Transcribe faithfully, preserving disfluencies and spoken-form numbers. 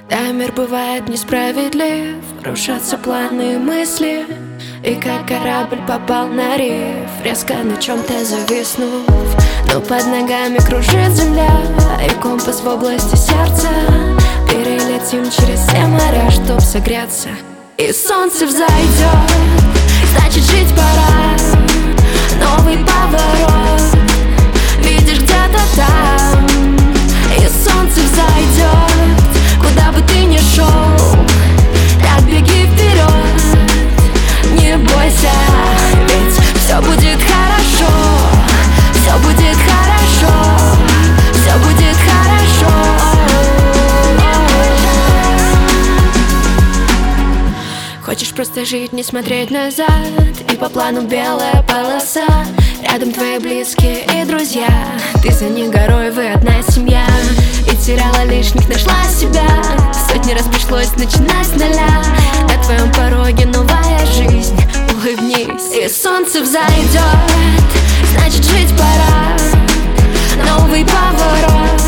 Да, мир бывает несправедлив, рушатся планы и мысли. И как корабль попал на риф, резко на чем-то зависнув. Но под ногами кружит земля, и компас в области сердца. Перелетим через все моря, чтоб согреться. И солнце взойдет, значит жить пора. Новый поворот, видишь где-то там. И солнце взойдет, куда бы ты ни шел, так беги вперед, не бойся, ведь все будет хорошо, все будет хорошо, все будет хорошо. Хочешь просто жить, не смотреть назад, и по плану белая полоса. Рядом твои близкие и друзья, ты за них горой, вы одна семья. И теряла лишних, нашла себя, сотни раз пришлось начинать с нуля. На твоем пороге новая жизнь, улыбнись, и солнце взойдет, значит жить пора. Новый поворот,